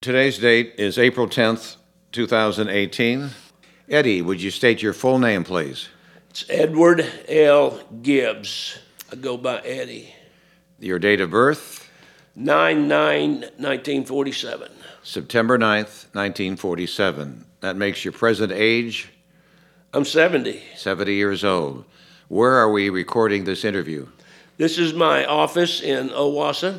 Today's date is April 10th, 2018. Eddie, would you state your full name, please? It's Edward L. Gibbs. I go by Eddie. Your date of birth? 9/9/1947. September 9th, 1947. That makes your present age? I'm 70. 70 years old. Where are we recording this interview? This is my office in Owasso,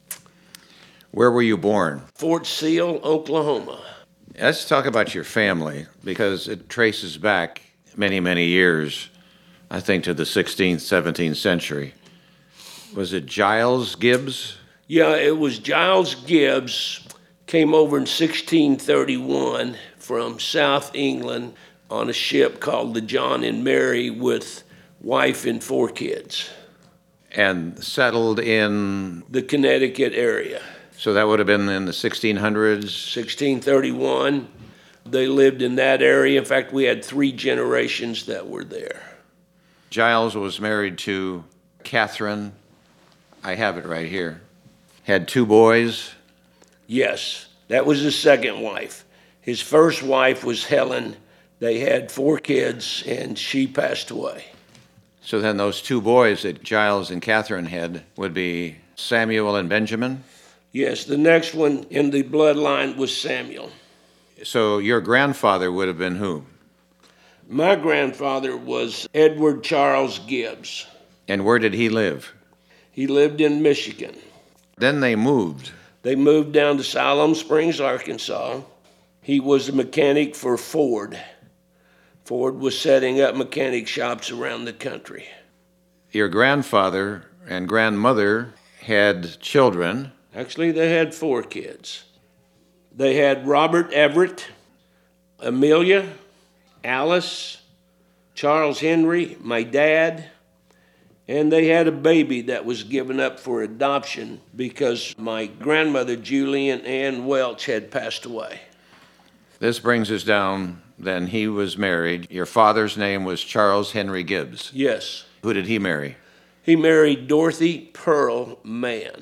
Where were you born? Fort Seal, Oklahoma. Let's talk about your family, because it traces back many, many years, I think, to the 16th, 17th century. Was it Giles Gibbs? Yeah, it was Giles Gibbs, came over in 1631 from South England on a ship called the John and Mary with wife and 4 kids. And settled in, The Connecticut area. so that would have been in the 1600s? 1631, they lived in that area. In fact, we had 3 generations that were there. Giles was married to Catherine. I have it right here. Had 2 boys. Yes, that was his second wife. His first wife was Helen. They had 4 kids, and she passed away. So then those 2 boys that Giles and Catherine had would be Samuel and Benjamin. Yes, the next one in the bloodline was Samuel. So your grandfather would have been who? My grandfather was Edward Charles Gibbs. And where did he live? He lived in Michigan. Then they moved. They moved down to Siloam Springs, Arkansas. He was a mechanic for Ford. Ford was setting up mechanic shops around the country. Your grandfather and grandmother had children. Actually, they had 4 kids. They had Robert Everett, Amelia, Alice, Charles Henry, my dad, and they had a baby that was given up for adoption because my grandmother, Julian Ann Welch, had passed away. This brings us down, then he was married. Your father's name was Charles Henry Gibbs. Yes. Who did he marry? He married Dorothy Pearl Mann,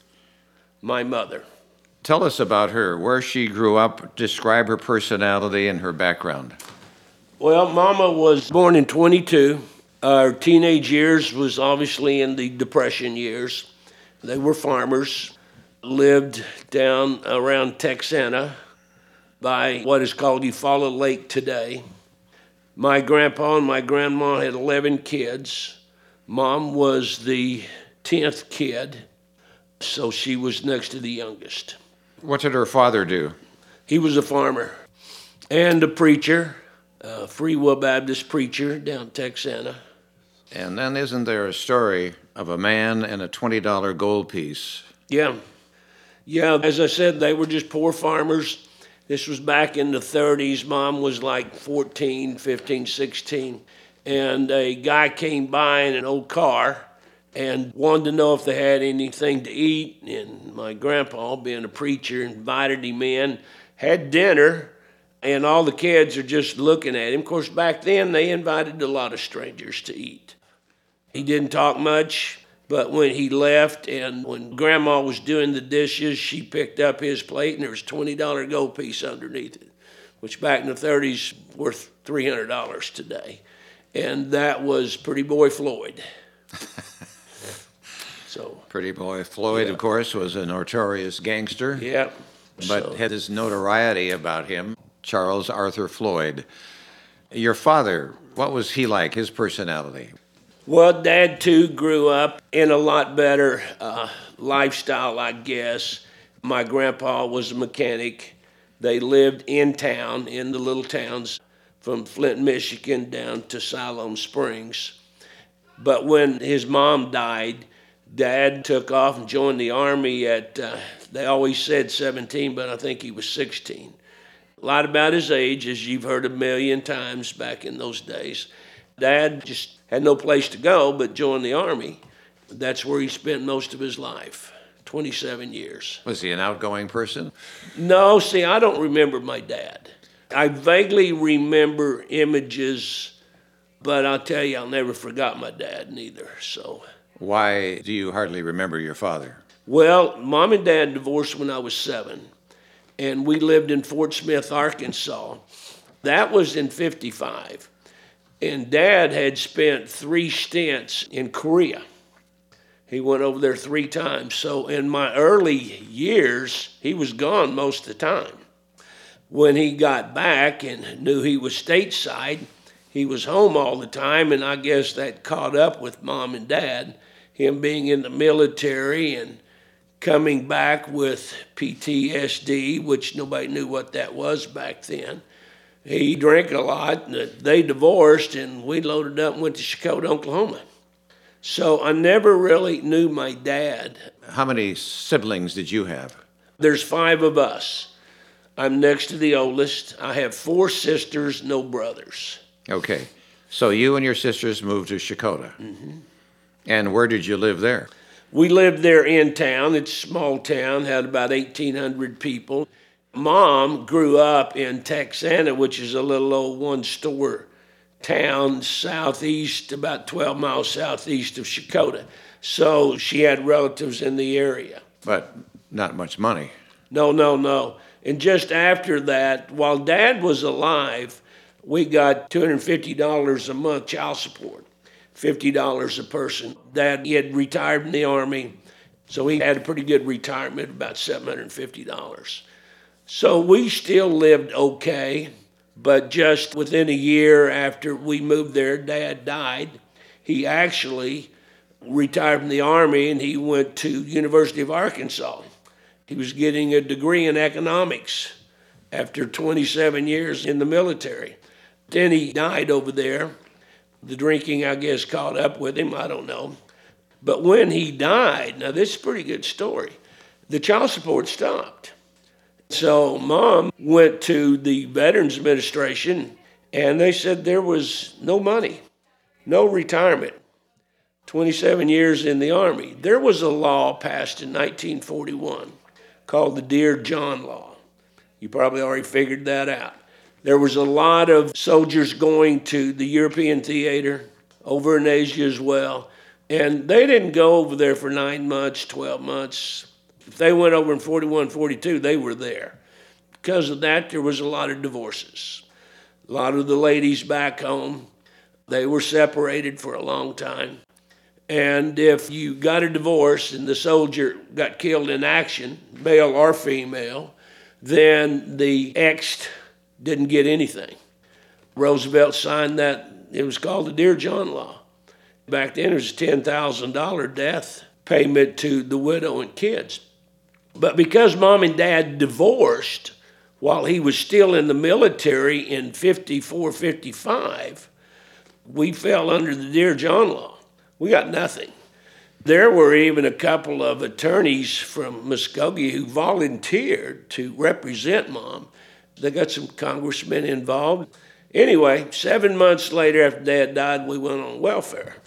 my mother. Tell us about her, where she grew up, describe her personality and her background. Well, Mama was born in 22. Our teenage years was obviously in the Depression years. They were farmers, lived down around Texana by what is called Eufaula Lake today. My grandpa and my grandma had 11 kids. Mom was the 10th kid, so she was next to the youngest. What did her father do? He was a farmer and a preacher, a Free Will Baptist preacher down Texana. And then isn't there a story of a man and a $20 gold piece? Yeah. As I said, they were just poor farmers. This was back in the 30s. Mom was like 14, 15, 16. And a guy came by in an old car and wanted to know if they had anything to eat. And my grandpa, being a preacher, invited him in, had dinner, and all the kids are just looking at him. Of course, back then, they invited a lot of strangers to eat. He didn't talk much, but when he left and when Grandma was doing the dishes, she picked up his plate, and there was a $20 gold piece underneath it, which back in the 30s worth $300 today. And that was Pretty Boy Floyd. So, Pretty Boy Floyd, yeah. Of course, was a notorious gangster. Yeah. But had this notoriety about him, Charles Arthur Floyd. Your father, what was he like, his personality? Well, Dad, too, grew up in a lot better lifestyle, I guess. My grandpa was a mechanic. They lived in town, in the little towns, from Flint, Michigan, down to Siloam Springs. But when his mom died, Dad took off and joined the Army at, they always said 17, but I think he was 16. A lot about his age, as you've heard a million times back in those days. Dad just had no place to go but joined the Army. That's where he spent most of his life, 27 years. Was he an outgoing person? No, see, I don't remember my dad. I vaguely remember images, but I'll tell you, I'll never forgot my dad neither, so. Why do you hardly remember your father? Well, Mom and Dad divorced when I was 7. and we lived in Fort Smith, Arkansas. That was in 55. And Dad had spent 3 stints in Korea. He went over there 3 times. So in my early years, he was gone most of the time. When he got back and knew he was stateside, he was home all the time, and I guess that caught up with Mom and Dad, him being in the military and coming back with PTSD, which nobody knew what that was back then. He drank a lot, and they divorced, and we loaded up and went to Chakotah, Oklahoma. So I never really knew my dad. How many siblings did you have? There's 5 of us. I'm next to the oldest. I have 4 sisters, no brothers. Okay. So you and your sisters moved to Chakotah. Mm-hmm. And where did you live there? We lived there in town. It's a small town, had about 1,800 people. Mom grew up in Texana, which is a little old one-store town southeast, about 12 miles southeast of Chakotah. So she had relatives in the area. But not much money. No. And just after that, while Dad was alive, we got $250 a month child support, $50 a person. Dad, he had retired from the Army, so he had a pretty good retirement, about $750. So we still lived okay, but just within a year after we moved there, Dad died. He actually retired from the Army, and he went to University of Arkansas. He was getting a degree in economics after 27 years in the military. Then he died over there. The drinking, I guess, caught up with him. I don't know. But when he died, now this is a pretty good story, the child support stopped. So Mom went to the Veterans Administration, and they said there was no money, no retirement. 27 years in the Army. There was a law passed in 1941 called the Dear John Law. You probably already figured that out. There was a lot of soldiers going to the European theater, over in Asia as well, and they didn't go over there for 9 months, 12 months. If they went over in 41, 42, they were there. Because of that, there was a lot of divorces. A lot of the ladies back home, they were separated for a long time. And if you got a divorce and the soldier got killed in action, male or female, then the ex didn't get anything. Roosevelt signed that. It was called the Dear John Law. Back then, it was a $10,000 death payment to the widow and kids. But because Mom and Dad divorced while he was still in the military in 54, 55, we fell under the Dear John Law. We got nothing. There were even a couple of attorneys from Muskogee who volunteered to represent Mom. They got some congressmen involved. Anyway, 7 months later after Dad died, we went on welfare.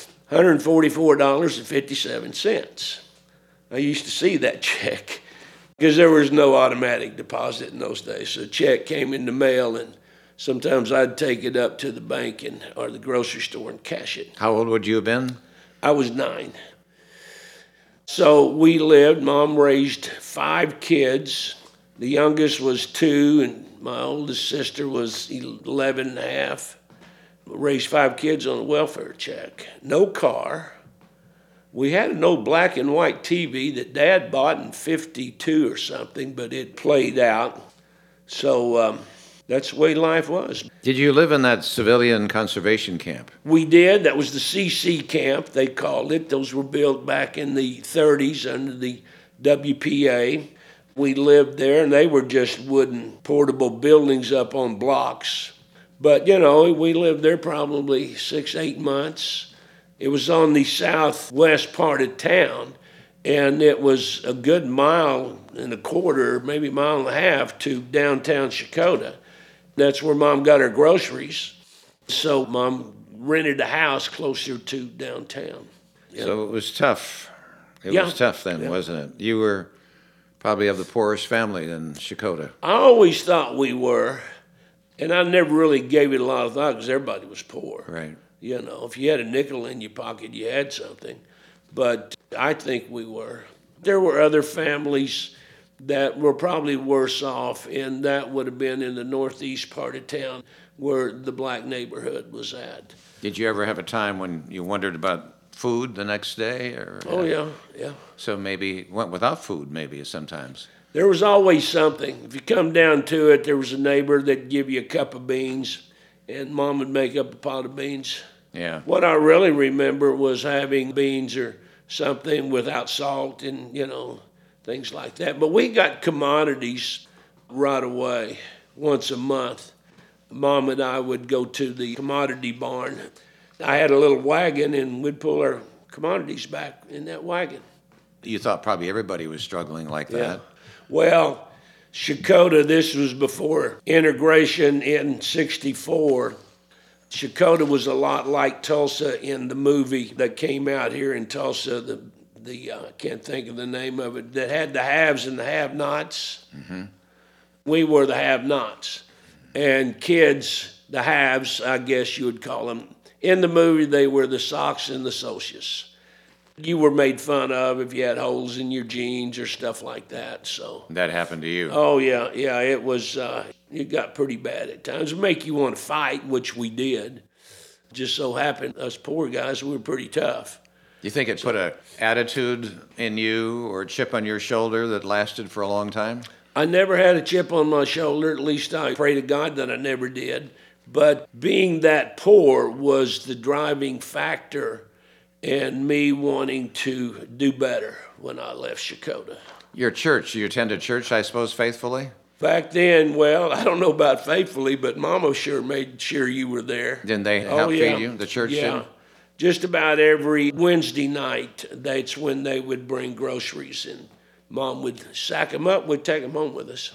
$144.57. I used to see that check because there was no automatic deposit in those days. So a check came in the mail, and sometimes I'd take it up to the bank or the grocery store and cash it. How old would you have been? I was 9. So we lived. Mom raised 5 kids. The youngest was 2, and my oldest sister was 11 and a half. Raised 5 kids on a welfare check. No car. We had an old black and white TV that Dad bought in 52 or something, but it played out. So that's the way life was. Did you live in that civilian conservation camp? We did. That was the CC camp, they called it. Those were built back in the 30s under the WPA. We lived there, and they were just wooden portable buildings up on blocks. But, we lived there probably 6, 8 months. It was on the southwest part of town, and it was a good 1.25 miles, maybe 1.5 miles to downtown Chakotah. That's where Mom got her groceries. So Mom rented a house closer to downtown. Yeah. So it was tough. It was tough then, wasn't it? You were probably of the poorest family in Chakotah. I always thought we were, and I never really gave it a lot of thought because everybody was poor. Right. If you had a nickel in your pocket, you had something. But I think we were. There were other families that were probably worse off, and that would have been in the northeast part of town where the black neighborhood was at. Did you ever have a time when you wondered about food the next day? Oh, yeah, yeah. So maybe went without food maybe sometimes. There was always something. If you come down to it, there was a neighbor that'd give you a cup of beans, and Mom would make up a pot of beans. Yeah. What I really remember was having beans or something without salt and, things like that. But we got commodities right away once a month. Mom and I would go to the commodity barn. I had a little wagon, and we'd pull our commodities back in that wagon. You thought probably everybody was struggling like that. Well, Chakota, this was before integration in '64. Chakota was a lot like Tulsa in the movie that came out here in Tulsa, I can't think of the name of it, that had the haves and the have-nots. Mm-hmm. We were the have-nots. And kids, the haves, I guess you would call them. In the movie, they were the Sox and the Socius. You were made fun of if you had holes in your jeans or stuff like that. So That happened to you. Oh, yeah, it was, it got pretty bad at times. It make you want to fight, which we did. Just so happened, us poor guys, we were pretty tough. You think it put an attitude in you or a chip on your shoulder that lasted for a long time? I never had a chip on my shoulder, at least I pray to God that I never did. But being that poor was the driving factor in me wanting to do better when I left Chakota. Your church, you attended church, I suppose, faithfully? Back then, well, I don't know about faithfully, but Mama sure made sure you were there. Didn't they help feed you? The church Yeah. did? Just about every Wednesday night, that's when they would bring groceries, and Mom would sack them up, we'd take them home with us.